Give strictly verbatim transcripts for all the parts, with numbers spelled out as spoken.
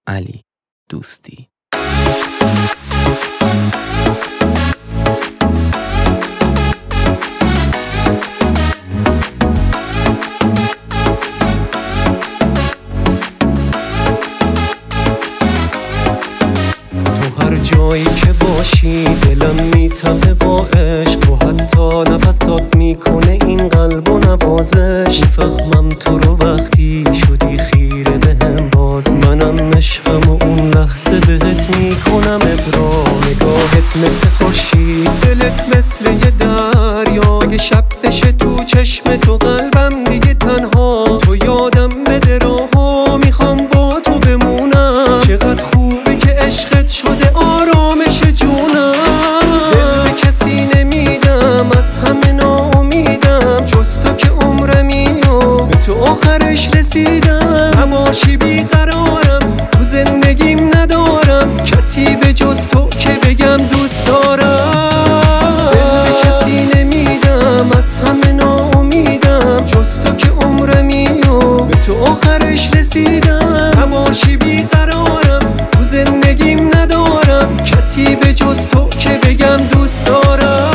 علی دوستی. هر جایی که باشی دلم میتپه با عشق و حتی نفسات میکنه این قلب و نوازش. میفهمم تو رو وقتی شدی خیره بهم، باز منم عشقم و اون لحظه بهت میکنم ابراز. نگاهت مثل خورشید، دلت مثل یه دریا، اگه شب بشه تو چشم تو قلبم دیگه تنها. تو یادم بده راهو میخوام با تو بمونم، چقدر خوبه که عشقت شده آرامش جونم. دل به کسی نمیدم، از همه ناامیدم، جز تو که عمرمی و به تو آخرش رسیدم. نباشی بیقرارم، تو زندگیم ندارم کسی به جز تو که بگم دوست دارم. دل به کسی نمیدم، از همه ناامیدم، جز تو که عمرمی و به تو آخرش رسیدم. نباشی بیقرارم، تو زندگیم ندارم کسی به جز تو که بگم دوست دارم.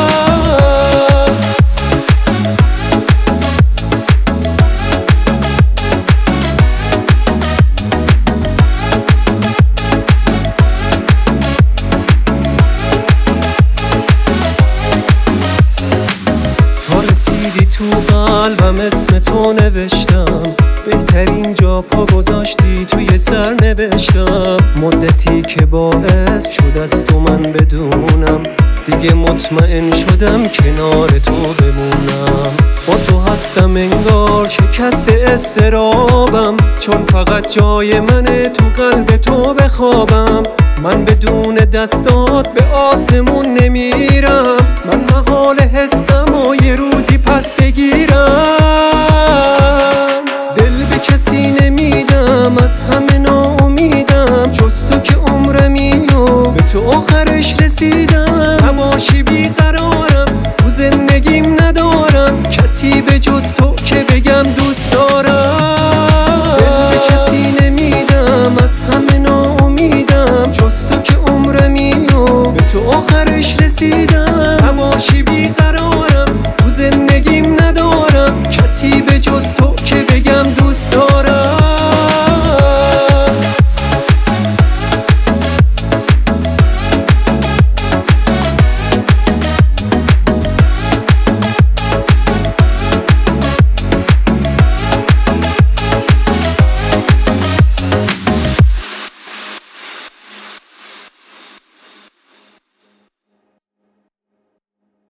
تا رسیدی تو قلبم اسم تو نوشتم، بهترین جا پا گذاشتی توی سر نوشتم. مدتی که باعث شد از تو من بدونم، دیگه مطمئن شدم کنار تو بمونم. با تو هستم انگار شکست استرابم، چون فقط جای منه تو قلب تو بخوابم. من بدون دستات به آسمون نمیرم، من محال حسم و یه روزی پس بگیرم. دل به کسی نمیدم، از همه ناامیدم، جز تو که عمرمی و به تو آخرش رسیدم. نباشی بیقرارم، تو زندگیم ندارم کسی به جز تو که بگم دوست دارم.